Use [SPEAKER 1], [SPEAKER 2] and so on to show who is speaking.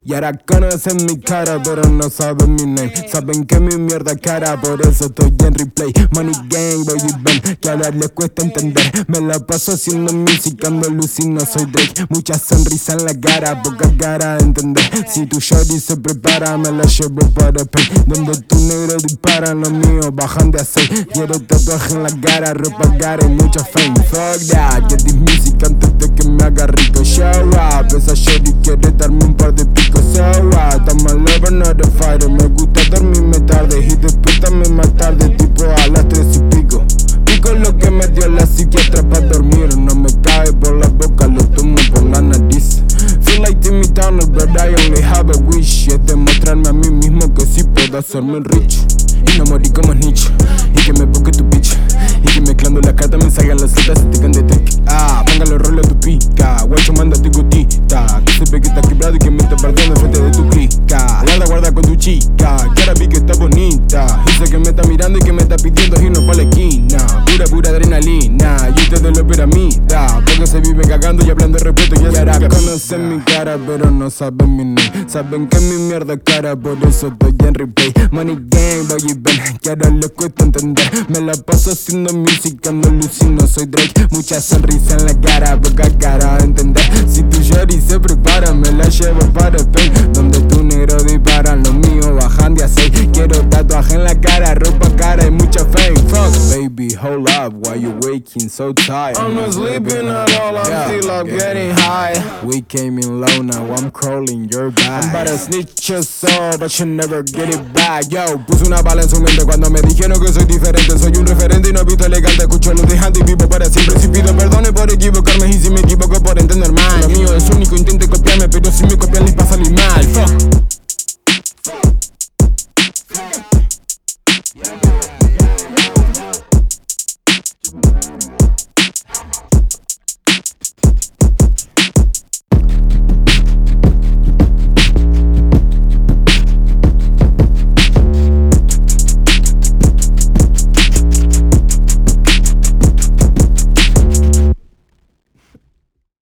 [SPEAKER 1] Y ahora conocen mi cara, pero no saben mi name. Saben que mi mierda cara, por eso estoy en replay. Money gang, baby, ven, que ahora les cuesta entender. Me la paso haciendo música, ando alucino, soy Drake. Mucha sonrisa en la cara, poca cara de entender. Si tu shorty se prepara, me la llevo para el pay. Donde tu negro dispara, los míos bajan de aceite. Quiero tatuaje en la cara, ropa cara y mucha fame. Fuck that, get this music antes de que me haga rico. Show up, esa shorty quiere darme un par de picos. So what, I'm a lover, not a fighter. Me gusta dormirme tarde y despertarme más tarde, tipo a las 3 y pico. Pico lo que me dio la psiquiatra para dormir. No me cae por la boca, lo tomo por la nariz. Feel like Timmy Turner, but I only have a wish. Es demostrarme a mí mismo que sí puedo hacerme rich. Y no morir como Nietzsche. Y que me busque tu bitch. Y que mezclando las cartas me salgan las citas y te can de trick. Ponga los roles a tu pica. Guacho, manda tu gotita. Que se ve que está quebrado y que me está partiendo frente de tu clica. Guarda con tu chica, que ahora vi que está bonita. Dice que me está mirando y que me está pidiendo irnos pa' la esquina. Pura adrenalina, y ustedes lo piramida. Porque se viven cagando y hablando de respeto. Y ahora conocen mi cara, pero no saben mi name. Saben que mi mierda es cara, por eso estoy en replay. Money gang, baby, ven, que ahora les cuesta entender. Me la paso haciendo música, no alucino, soy Drake. Mucha sonrisa en la cara, poca cara de entender. Si tu shorty se prepara, me la llevo para el pay. Donde tu negro dispara, los míos bajan de aceite. Quiero tatuaje en la cara, ropa cara y mucha fame. Fuck, baby, hold up, why you waking so tired?
[SPEAKER 2] I'm not sleeping at all, I'm still up getting high.
[SPEAKER 1] We came in low, now I'm crawling your back. I'm about to snitch your soul, but you never get it back. Yo, puse una bala en su mente cuando me dijeron que soy diferente. Soy un referente y no he visto elegante. Escucho lo dejante y vivo para siempre. Si pido perdón por equivocarme y si me equivoco por entender mal. Lo mío es único, intente copiarme, pero si me copias